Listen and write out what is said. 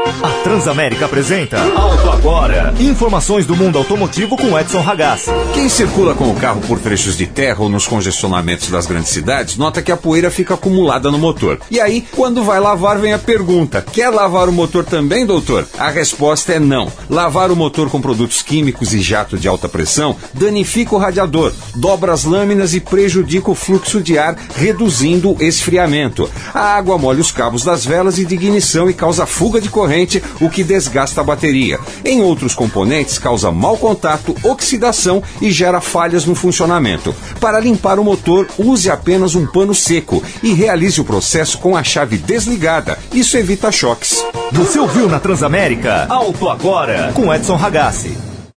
A Transamérica apresenta Auto Agora. Informações do mundo automotivo com Edson Ragazzi. Quem circula com o carro por trechos de terra ou nos congestionamentos das grandes cidades, nota que a poeira fica acumulada no motor. E aí, quando vai lavar, vem a pergunta: quer lavar o motor também, doutor? A resposta é não. Lavar o motor com produtos químicos e jato de alta pressão danifica o radiador, dobra as lâminas e prejudica o fluxo de ar, reduzindo o esfriamento. A água molha os cabos das velas e de ignição e causa fuga de corrente, o que desgasta a bateria. Em outros componentes, causa mau contato, oxidação e gera falhas no funcionamento. Para limpar o motor, use apenas um pano seco e realize o processo com a chave desligada. Isso evita choques. Você ouviu na Transamérica? Auto Agora, com Edson Ragazzi.